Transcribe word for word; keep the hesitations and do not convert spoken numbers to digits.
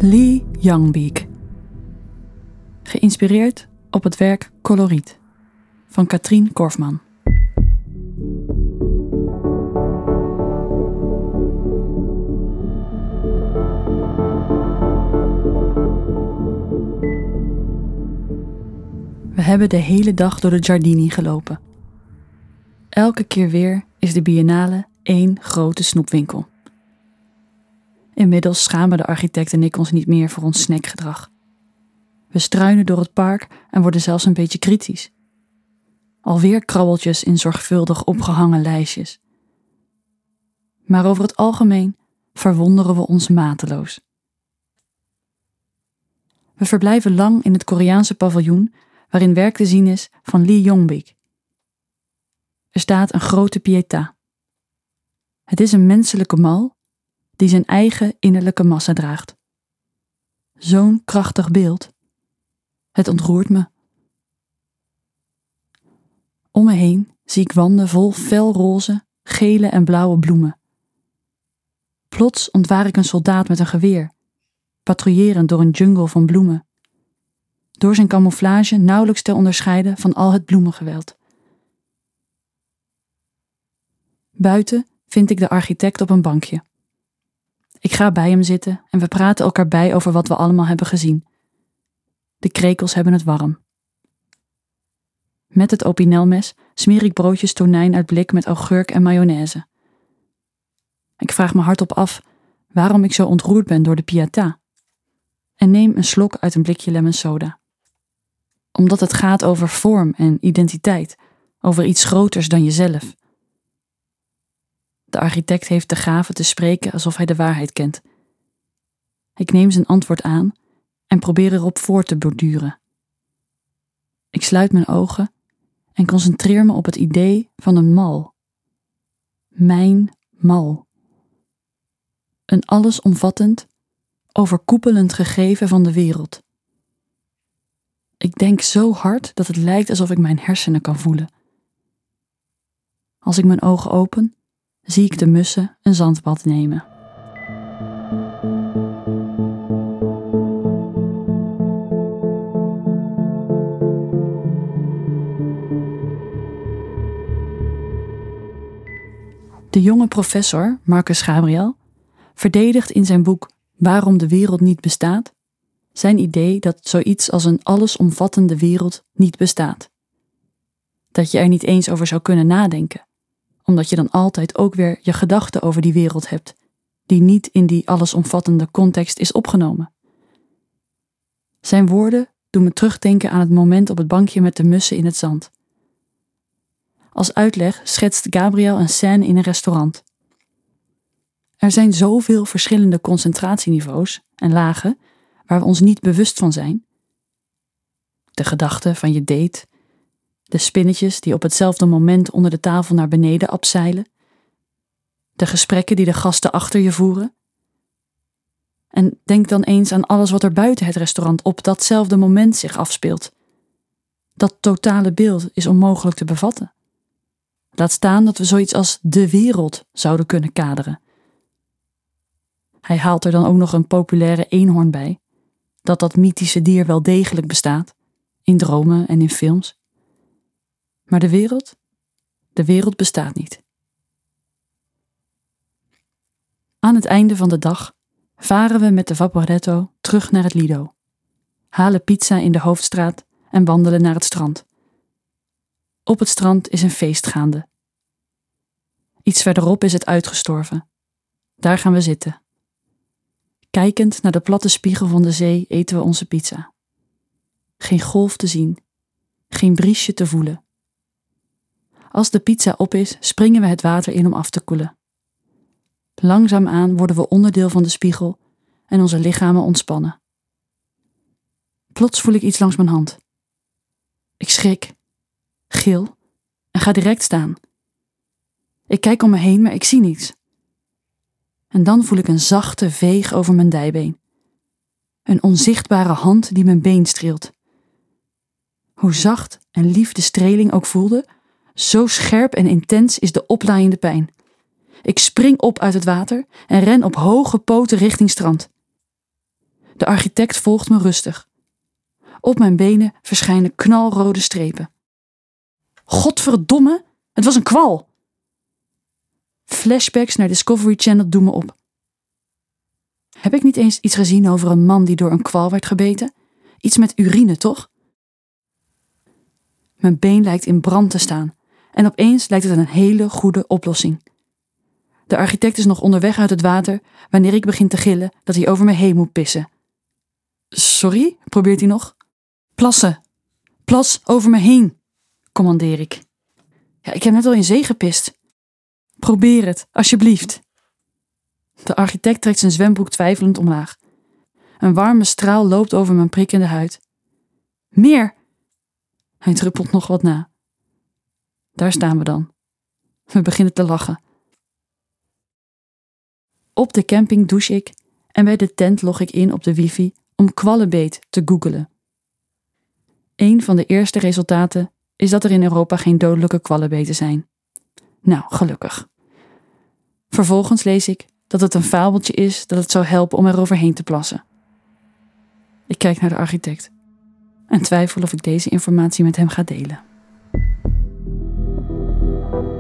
Lee Youngbeek. Geïnspireerd op het werk Coloriet van Katrien Korfman. We hebben de hele dag door de Giardini gelopen. Elke keer weer is de biennale één grote snoepwinkel. Inmiddels schamen de architect en ik ons niet meer voor ons snackgedrag. We struinen door het park en worden zelfs een beetje kritisch. Alweer krabbeltjes in zorgvuldig opgehangen lijstjes. Maar over het algemeen verwonderen we ons mateloos. We verblijven lang in het Koreaanse paviljoen waarin werk te zien is van Lee Youngbeek. Er staat een grote pietà. Het is een menselijke mal die zijn eigen innerlijke massa draagt. Zo'n krachtig beeld. Het ontroert me. Om me heen zie ik wanden vol felroze, gele en blauwe bloemen. Plots ontwaar ik een soldaat met een geweer, patrouillerend door een jungle van bloemen. Door zijn camouflage nauwelijks te onderscheiden van al het bloemengeweld. Buiten vind ik de architect op een bankje. Ik ga bij hem zitten en we praten elkaar bij over wat we allemaal hebben gezien. De krekels hebben het warm. Met het opinelmes smeer ik broodjes tonijn uit blik met augurk en mayonaise. Ik vraag me hardop af waarom ik zo ontroerd ben door de pietà. En neem een slok uit een blikje lemon soda. Omdat het gaat over vorm en identiteit, over iets groters dan jezelf. De architect heeft de gave te spreken alsof hij de waarheid kent. Ik neem zijn antwoord aan en probeer erop voor te borduren. Ik sluit mijn ogen en concentreer me op het idee van een mal. Mijn mal. Een allesomvattend, overkoepelend gegeven van de wereld. Ik denk zo hard dat het lijkt alsof ik mijn hersenen kan voelen. Als ik mijn ogen open, zie ik de mussen een zandbad nemen. De jonge professor, Marcus Gabriel, verdedigt in zijn boek Waarom de wereld niet bestaat, zijn idee dat zoiets als een allesomvattende wereld niet bestaat. Dat je er niet eens over zou kunnen nadenken, omdat je dan altijd ook weer je gedachten over die wereld hebt, die niet in die allesomvattende context is opgenomen. Zijn woorden doen me terugdenken aan het moment op het bankje met de mussen in het zand. Als uitleg schetst Gabriel een scène in een restaurant. Er zijn zoveel verschillende concentratieniveaus en lagen waar we ons niet bewust van zijn. De gedachten van je date, de spinnetjes die op hetzelfde moment onder de tafel naar beneden abseilen, de gesprekken die de gasten achter je voeren. En denk dan eens aan alles wat er buiten het restaurant op datzelfde moment zich afspeelt. Dat totale beeld is onmogelijk te bevatten. Laat staan dat we zoiets als de wereld zouden kunnen kaderen. Hij haalt er dan ook nog een populaire eenhoorn bij, dat dat mythische dier wel degelijk bestaat, in dromen en in films. Maar de wereld? De wereld bestaat niet. Aan het einde van de dag varen we met de Vaporetto terug naar het Lido, halen pizza in de hoofdstraat en wandelen naar het strand. Op het strand is een feest gaande. Iets verderop is het uitgestorven. Daar gaan we zitten. Kijkend naar de platte spiegel van de zee eten we onze pizza. Geen golf te zien, geen briesje te voelen. Als de pizza op is, springen we het water in om af te koelen. Langzaamaan worden we onderdeel van de spiegel en onze lichamen ontspannen. Plots voel ik iets langs mijn hand. Ik schrik, gil en ga direct staan. Ik kijk om me heen, maar ik zie niets. En dan voel ik een zachte veeg over mijn dijbeen. Een onzichtbare hand die mijn been streelt. Hoe zacht en lief de streling ook voelde, zo scherp en intens is de oplaaiende pijn. Ik spring op uit het water en ren op hoge poten richting strand. De architect volgt me rustig. Op mijn benen verschijnen knalrode strepen. Godverdomme, het was een kwal! Flashbacks naar Discovery Channel doen me op. Heb ik niet eens iets gezien over een man die door een kwal werd gebeten? Iets met urine, toch? Mijn been lijkt in brand te staan en opeens lijkt het een hele goede oplossing. De architect is nog onderweg uit het water wanneer ik begin te gillen dat hij over me heen moet pissen. Sorry, probeert hij nog. Plassen. Plas over me heen, commandeer ik. Ja, ik heb net al in zee gepist. Probeer het, alsjeblieft. De architect trekt zijn zwembroek twijfelend omlaag. Een warme straal loopt over mijn prikkende huid. Meer! Hij druppelt nog wat na. Daar staan we dan. We beginnen te lachen. Op de camping douche ik en bij de tent log ik in op de wifi om kwallenbeet te googelen. Een van de eerste resultaten is dat er in Europa geen dodelijke kwallenbeten zijn. Nou, gelukkig. Vervolgens lees ik dat het een fabeltje is dat het zou helpen om er overheen te plassen. Ik kijk naar de architect en twijfel of ik deze informatie met hem ga delen.